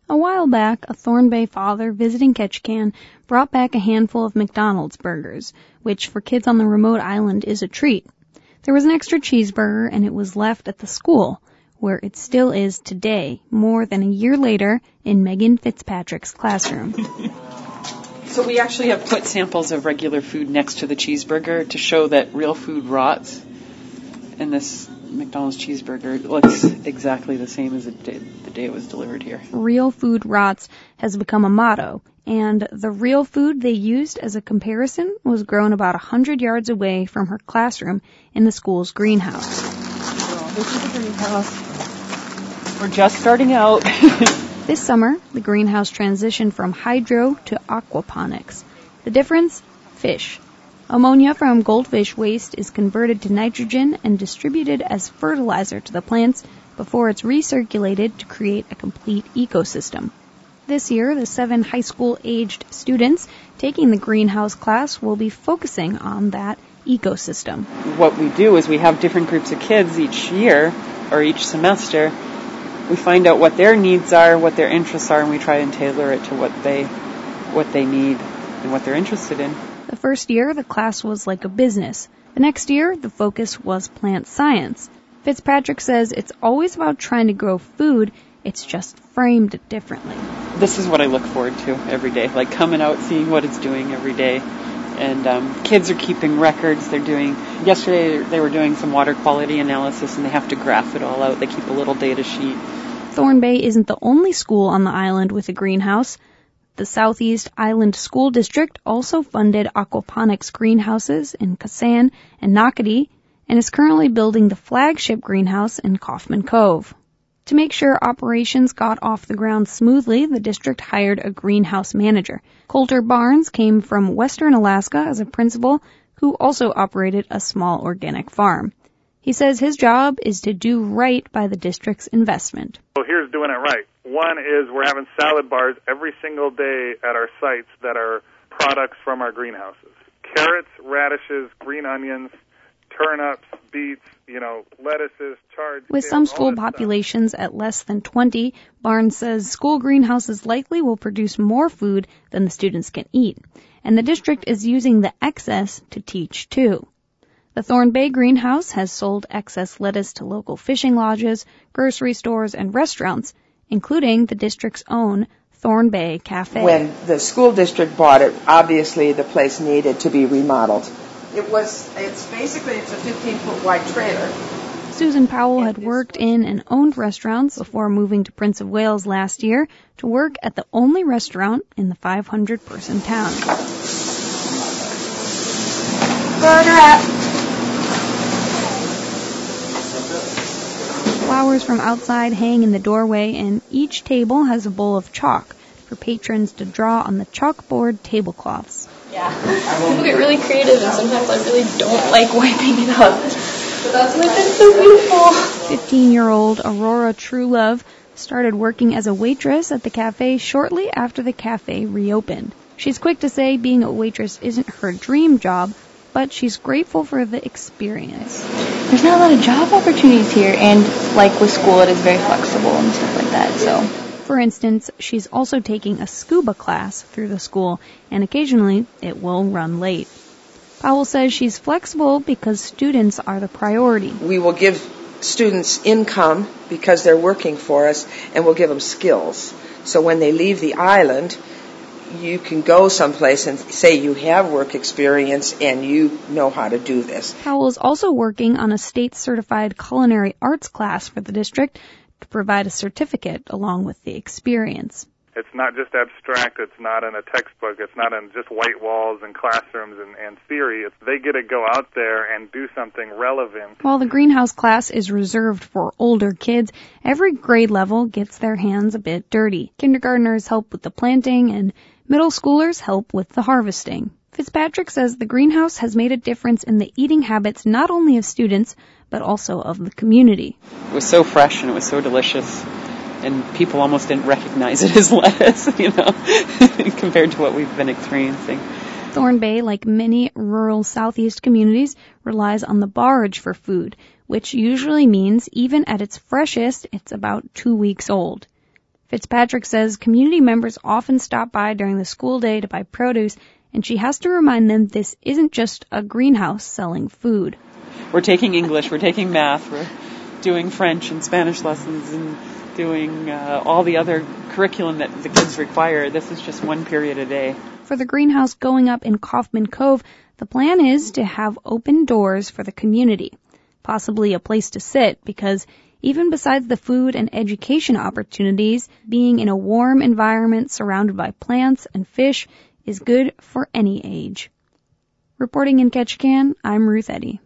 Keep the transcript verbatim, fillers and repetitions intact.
A while back, a Thorn Bay father visiting Ketchikan brought back a handful of McDonald's burgers, which for kids on the remote island is a treat. There was an extra cheeseburger, and it was left at the school, where it still is today, more than a year later, in Megan Fitzpatrick's classroom. So we actually have put samples of regular food next to the cheeseburger to show that real food rots, and this McDonald's cheeseburger looks exactly the same as it did the day it was delivered here. Real food rots has become a motto, and the real food they used as a comparison was grown about one hundred yards away from her classroom in the school's greenhouse. So this is the greenhouse. We're just starting out. This summer, the greenhouse transitioned from hydro to aquaponics. The difference? Fish. Ammonia from goldfish waste is converted to nitrogen and distributed as fertilizer to the plants before it's recirculated to create a complete ecosystem. This year, the seven high school-aged students taking the greenhouse class will be focusing on that ecosystem. What we do is we have different groups of kids each year or each semester. We find out what their needs are, what their interests are, and we try and tailor it to what they what they need and what they're interested in. The first year, the class was like a business. The next year, the focus was plant science. Fitzpatrick says it's always about trying to grow food, it's just framed differently. This is what I look forward to every day, like coming out, seeing what it's doing every day. And um, kids are keeping records. They're doing, yesterday they were doing some water quality analysis, and they have to graph it all out. They keep a little data sheet. Thorn Bay isn't the only school on the island with a greenhouse. The Southeast Island School District also funded aquaponics greenhouses in Kasan and Nocatee and is currently building the flagship greenhouse in Kaufman Cove. To make sure operations got off the ground smoothly, the district hired a greenhouse manager. Coulter Barnes came from Western Alaska as a principal who also operated a small organic farm. He says his job is to do right by the district's investment. So here's doing it right. One is we're having salad bars every single day at our sites that are products from our greenhouses. Carrots, radishes, green onions, turnips, beets, you know, lettuces, chard. With some school populations at less than twenty, Barnes says school greenhouses likely will produce more food than the students can eat. And the district is using the excess to teach, too. The Thorn Bay greenhouse has sold excess lettuce to local fishing lodges, grocery stores, and restaurants, including the district's own Thorn Bay Cafe. When the school district bought it, obviously the place needed to be remodeled. It was, it's basically, it's a fifteen-foot wide trailer. Susan Powell had worked in and owned restaurants before moving to Prince of Wales last year to work at the only restaurant in the five hundred person town. Burger up. Flowers from outside hang in the doorway, and each table has a bowl of chalk for patrons to draw on the chalkboard tablecloths. Yeah, people get really creative, and sometimes I really don't like wiping it up. But that's why it's so beautiful. fifteen-year-old Aurora Truelove started working as a waitress at the cafe shortly after the cafe reopened. She's quick to say being a waitress isn't her dream job, but she's grateful for the experience. There's not a lot of job opportunities here, and like with school, it is very flexible and stuff like that, so. For instance, she's also taking a scuba class through the school, and occasionally it will run late. Powell says she's flexible because students are the priority. We will give students income because they're working for us, and we'll give them skills. So when they leave the island, you can go someplace and say you have work experience and you know how to do this. Powell is also working on a state-certified culinary arts class for the district to provide a certificate along with the experience. It's not just abstract, it's not in a textbook, it's not in just white walls and classrooms and, and theory. It's, they get to go out there and do something relevant. While the greenhouse class is reserved for older kids, every grade level gets their hands a bit dirty. Kindergartners help with the planting and middle schoolers help with the harvesting. Fitzpatrick says the greenhouse has made a difference in the eating habits not only of students, but also of the community. It was so fresh and it was so delicious, and people almost didn't recognize it as lettuce, you know, compared to what we've been experiencing. Thorn Bay, like many rural southeast communities, relies on the barge for food, which usually means even at its freshest, it's about two weeks old. Fitzpatrick says community members often stop by during the school day to buy produce, and she has to remind them this isn't just a greenhouse selling food. We're taking English, we're taking math, we're doing French and Spanish lessons and doing uh, all the other curriculum that the kids require. This is just one period a day. For the greenhouse going up in Kaufman Cove, the plan is to have open doors for the community, possibly a place to sit, because even besides the food and education opportunities, being in a warm environment surrounded by plants and fish is good for any age. Reporting in Ketchikan, I'm Ruth Eddy.